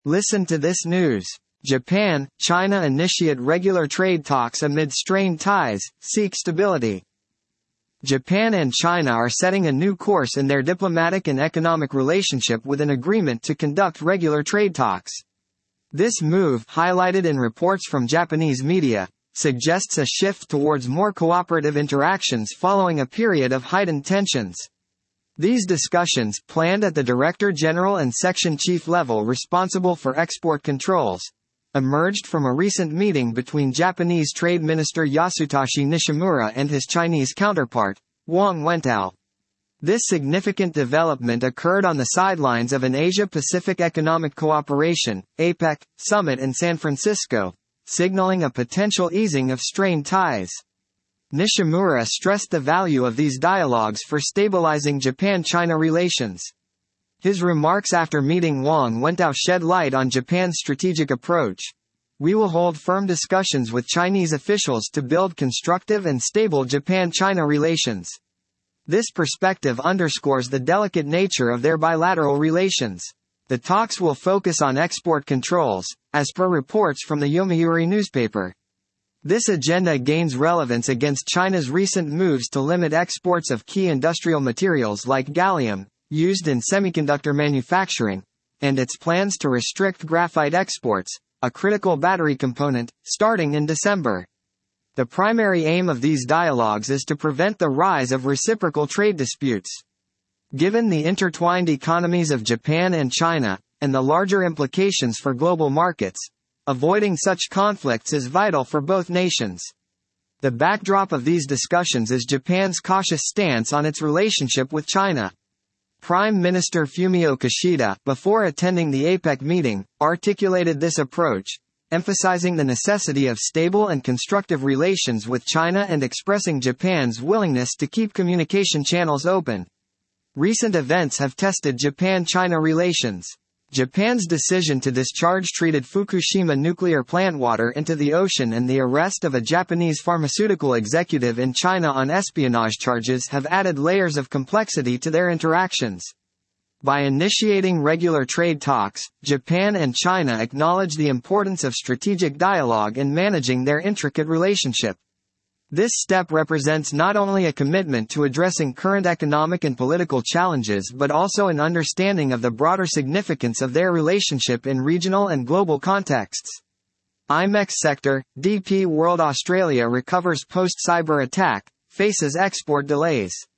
Listen to this news. Japan, China initiate regular trade talks amid strained ties, seek stability. Japan and China are setting a new course in their diplomatic and economic relationship with an agreement to conduct regular trade talks. This move, highlighted in reports from Japanese media, suggests a shift towards more cooperative interactions following a period of heightened tensions. These discussions, planned at the Director General and Section Chief level responsible for export controls, emerged from a recent meeting between Japanese Trade Minister Yasutashi Nishimura and his Chinese counterpart, Wang Wentao. This significant development occurred on the sidelines of an Asia-Pacific Economic Cooperation (APEC) summit in San Francisco, signaling a potential easing of strained ties. Nishimura stressed the value of these dialogues for stabilizing Japan-China relations. His remarks after meeting Wang Wentao shed light on Japan's strategic approach. We will hold firm discussions with Chinese officials to build constructive and stable Japan-China relations. This perspective underscores the delicate nature of their bilateral relations. The talks will focus on export controls, as per reports from the Yomiuri newspaper. This agenda gains relevance against China's recent moves to limit exports of key industrial materials like gallium, used in semiconductor manufacturing, and its plans to restrict graphite exports, a critical battery component, starting in December. The primary aim of these dialogues is to prevent the rise of reciprocal trade disputes. Given the intertwined economies of Japan and China, and the larger implications for global markets, avoiding such conflicts is vital for both nations. The backdrop of these discussions is Japan's cautious stance on its relationship with China. Prime Minister Fumio Kishida, before attending the APEC meeting, articulated this approach, emphasizing the necessity of stable and constructive relations with China and expressing Japan's willingness to keep communication channels open. Recent events have tested Japan-China relations. Japan's decision to discharge treated Fukushima nuclear plant water into the ocean and the arrest of a Japanese pharmaceutical executive in China on espionage charges have added layers of complexity to their interactions. By initiating regular trade talks, Japan and China acknowledge the importance of strategic dialogue in managing their intricate relationship. This step represents not only a commitment to addressing current economic and political challenges but also an understanding of the broader significance of their relationship in regional and global contexts. IMEX sector, DP World Australia recovers post-cyber attack, faces export delays.